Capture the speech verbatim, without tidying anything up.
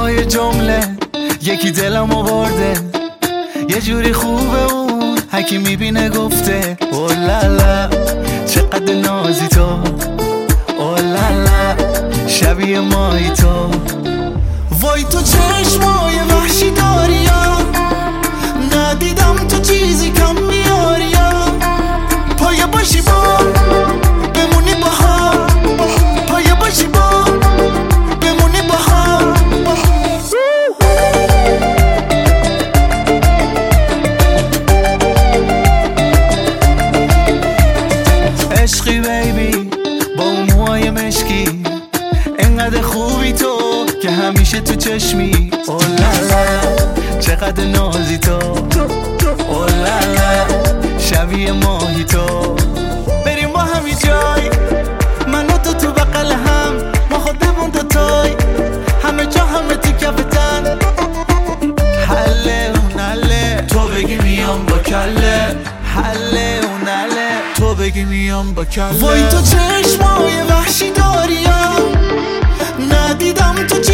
های جمله یکی دلم آورده، یه جوری خوبه اون هکی میبینه گفته اولالا چقدر نازی تو، اولالا شبیه مایی تو. وای تو چشمای وحشی داری یا ندیدم تو چیزی کم میاری یا پایه باشی با بمونی با هم، پایه باشی با بمونی با هم. عشقی بیبی با اون موهای مشکی، انقدر خوبی تو که همیشه تو چشمی. اولالا چقدر نازی تو، اولالا شبیه ماهی تو. بریم با همی جای من و تو تو بقل هم، ما خودمون تا تای همه جا همه تو کفتن. حله اون حله تو بگی میام با کله، حله اون حله تو بگی میام با کله. وای تو چشمای وحشی داری یا ندیدم تو